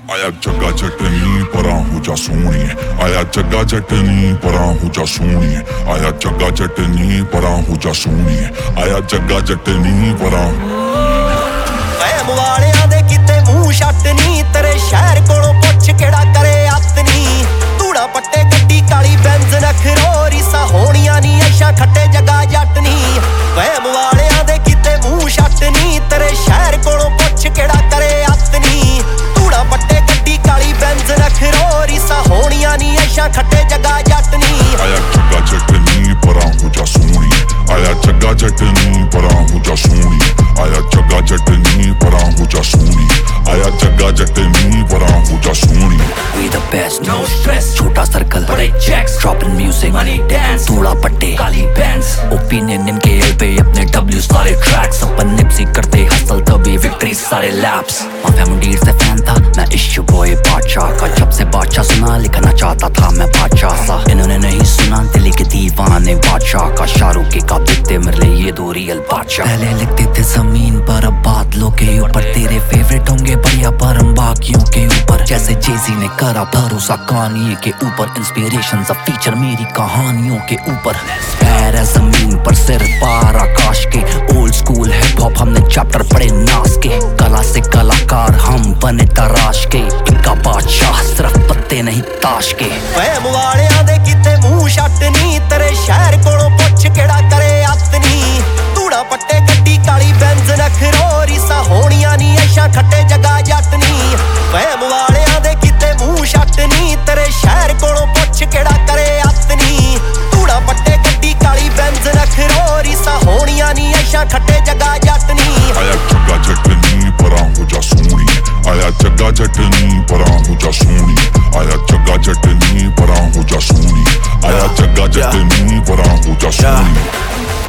ਆਇਆ ਜੱਗਾ ਜੱਟਨੀ ਪਰਾਂ ਹੋ ਜਾ ਸੋਹਣੀਏ, ਆਇਆ ਜੱਗਾ ਜੱਟਨੀ ਪਰਾਂ ਹੋ ਜਾ ਸੋਹਣੀਏ, ਆਇਆ ਜੱਗਾ ਜੱਟਨੀ ਪਰਾਂ ਹੋ ਜਾ ਸੋਹਣੀਏ, ਆਇਆ ਜੱਗਾ ਜੱਟਨੀ ਪਰਾਂ। ਐਮ ਵਾਲਿਆਂ ਦੇ ਕਿਤੇ ਮੂੰਹ ਛੱਟ ਨੀ, ਤੇਰੇ ਸ਼ਹਿਰ ਕੋਲੋਂ ਪੁੱਛ ਕਿਹੜਾ ਕਰੇ ਅੱਤ ਨੀ। ਧੂੜਾ ਪੱਟੇ ਗੱਡੀ ਕਾਲੀ ਬੈਂਜ਼ ਨਖਰੋ, ਰੀਸਾਂ ਹੋਣੀਆਂ ਨੀ ਐਸ਼ਾ ਖੱਟੇ ਜੱਗਾ ਜੱਟ ਨੀ। ਐਮ ਵਾਲਿਆਂ ਦੇ ਕਿਤੇ ਮੂੰਹ ਛੱਟ ਨੀ, ਤੇਰੇ ਸ਼ਹਿਰ ਕੋਲੋਂ ਪੁੱਛ ਕਿਹੜਾ ਕਰੇ ਅੱਤ ਨੀ। ਧੂੜਾ ਪੱਟੇ ਗੱਡੀ ਕਾਲੀ ਬੈਂਜ਼ ਨਖਰੋ, ਰੀਸਾਂ ਹੋਣੀਆਂ ਨੀ ਐਸ਼ਾ ਖੱਟੇ ਜੱਗਾ ਜੱਟ ਨੀ। ਆਇਆ ਜੱਗਾ ਜੱਟਨੀ ਪਰਾਂ ਹੋ ਜਾ ਸੋਹਣੀਏ, ਆਇਆ ਜੱਗਾ ਜੱਟਨੀ ਪਰਾਂ ਹੋ ਜਾ ਸੋਹਣੀਏ, ਆਇਆ ਜੱਗਾ ਜੱਟਨੀ ਪਰਾਂ ਹੋ ਜਾ ਸੋਹਣੀਏ, ਆਇਆ ਜੱਗਾ ਜੱਟਨੀ ਪਰਾਂ ਹੋ ਜਾ ਸੋਹਣੀਏ। We the best, no stress, छोटा सर्कल, बड़े checks, dropping music, money dance, थोड़ा पट्टे, काली bands, opinion इनके पे अपने W सारे tracks, अपन निप्सी करते हसल तभी victory सारे laps। माफिया मुंडीर से fan था मैं इश्यू बॉय बादशाह का, जब से बादशाह सुना लिखना चाहता था मैं बादशाह सा। इन्होंने नहीं सुना दिल्ली के दीवाने बादशाह का, शाहरुख के का दिखते मेरे लिए ये दो रियल बादशाह। पहले लिखते थे जमीन पर अब बादलों के ऊपर, तेरे फेवरेट होंगे बढ़िया पर हम बाकियों के ऊपर। जैसे जेजी ने करा भरोसा कहानी के ऊपर, इंस्पिरेशन सब फीचर मेरी कहानियों के ऊपर। पैर है जमीन पर सिर पार आकाश के, ओल्ड स्कूल हिप हॉप हमने चैप्टर पढ़े नास के। कला से कलाकार हम बने तराश के, इनका बादशाह सिर्फ पत्ते नहीं ताश के। ਐਮ ਵਾਲਿਆਂ ਦੇ ਕਿਤੇ ਮੂੰਹ ਛੱਟ ਨੀ, ਤੇਰੇ ਸ਼ਹਿਰ ਕੋਲੋਂ ਪੁੱਛ ਕਿਹੜਾ ਕਰੇ ਅੱਤ ਨੀ। ਧੂੜਾ ਪੱਟੇ ਗੱਡੀ ਕਾਲੀ ਬੈਂਜ਼ ਨਖਰੋ, ਰੀਸਾਂ ਹੋਣੀਆਂ ਨੀ ਐਸ਼ਾ ਖੱਟੇ ਜੱਗਾ ਜੱਟ ਨੀ। ਐਮ ਵਾਲਿਆਂ ਦੇ ਕਿਤੇ ਮੂੰਹ ਛੱਟ ਨੀ, ਤੇਰੇ ਸ਼ਹਿਰ ਕੋਲੋਂ ਪੁੱਛ ਕਿਹੜਾ ਕਰੇ ਅੱਤ ਨੀ। ਧੂੜਾ ਪੱਟੇ ਗੱਡੀ ਕਾਲੀ ਬੈਂਜ਼ ਨਖਰੋ, ਰੀਸਾਂ ਹੋਣੀਆਂ ਨੀ ਐਸ਼ਾ ਖੱਟੇ ਜੱਗਾ ਜੱਟ ਨੀ। ਆਇਆ ਜੱਗਾ ਜੱਟਨੀ ਪਰਾਂ ਹੋ ਜਾ ਸੋਹਣੀਏ, ਆਇਆ ਜੱਗਾ ਜੱਟਨੀ ਪਰਾਂ ਹੋ ਜਾ ਸੋਹਣੀਏ, ਆਇਆ ਜੱਗਾ ਜੱਟਨੀ ਪਰਾਂ ਹੋ ਜਾ ਸੋਹਣੀਏ, ਆਇਆ ਜੱਗਾ ਜੱਟਨੀ ਪਰਾਂ ਹੋ ਜਾ ਸੋਹਣੀਏ।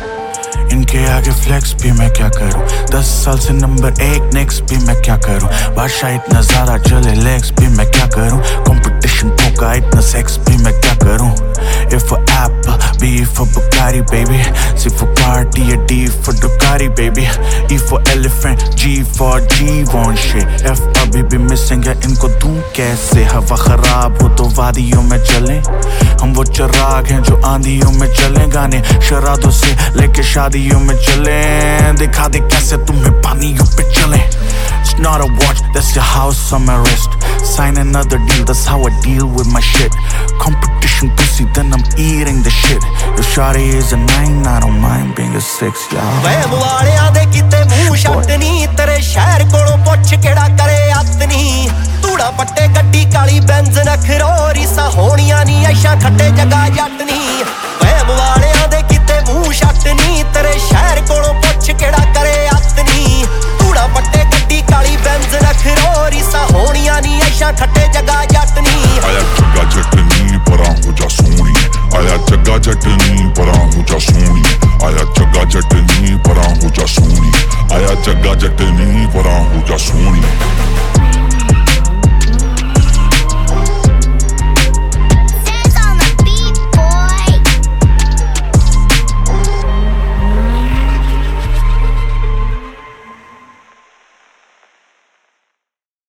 इनके आगे फ्लेक्स भी मैं क्या करूं, 10 साल से नंबर 1 नेक्स्ट भी मैं क्या करूं। बादशाह इतना ज़्यादा चले लेग्स भी मैं क्या करूं, कंपटीशन पोका इतना सेक्स भी मैं क्या करूं। A for apple, B for Bugatti baby, C for party, a D for Ducati baby, E for elephant, G for G1 shit, F अभी भी मिसिंग है इनको दूं कैसे। हवा खराब हो तो वादियों में चलें, हम वो चिराग हैं जो आंधियों में चलें। गाने शराधों से लेके शादियों में चलें, दिखा दे कैसे तुम्हें पानियों पे चलें। It's not a watch, that's your house on my wrist, sign another deal, that's how I deal with my shit. Competition pussy, then I'm eating the shit. Your shawty is a 9, I don't mind being a 6, y'all. M ਵਾਲਿਆਂ ਦੇ ਕਿਤੇ ਮੂੰਹ ਛੱਟ ਨੀ, ਤੇਰੇ ਸ਼ਹਿਰ ਕੋਲੋਂ ਪੁੱਛ ਕਿਹੜਾ ਕਰੇ ਅੱਤ ਨੀ। ਧੂੜਾ ਪੱਟੇ ਗੱਡੀ ਕਾਲੀ ਬੈਂਜ਼ ਨਖਰੋ, ਰੀਸਾਂ ਹੋਣੀਆਂ ਨੀ ਐਸ਼ਾ ਖੱਟੇ ਜੱਗਾ ਜੱਟ ਨੀ। ਐਮ ਵਾਲਿਆਂ ਦੇ ਕਿਤੇ ਮੂੰਹ ਛੱਟ ਨੀ, ਤੇਰੇ ਸ਼ਹਿਰ ਕੋਲੋਂ ਪੁੱਛ ਕਿਹੜਾ ਕਰੇ ਅੱਤ ਨੀ। ਧੂੜਾ ਪੱਟੇ ਗੱਡੀ ਕਾਲੀ ਬੈਂਜ਼ ਨਖਰੋ, ਰੀਸਾਂ ਹੋਣੀਆਂ ਨੀ ਐਸ਼ਾ ਖੱਟੇ ਜੱਗਾ ਜੱਟ ਨੀ। ਆਇਆ ਜੱਗਾ ਜੱਟਨੀ ਪਰਾਂ ਹੋ ਜਾ ਸੋਹਣੀਏ, ਆਇਆ ਜੱਗਾ ਜੱਟਨੀ ਪਰਾਂ ਹੋ ਜਾ ਸੋਹਣੀਏ, ਆਇਆ ਜੱਗਾ ਜੱਟਨੀ ਪਰਾਂ ਹੋ ਜਾ ਸੋਹਣੀਏ, ਆਇਆ ਜੱਗਾ ਜੱਟਨੀ ਪਰਾਂ ਹੋ ਜਾ ਸੋਹਣੀਏ।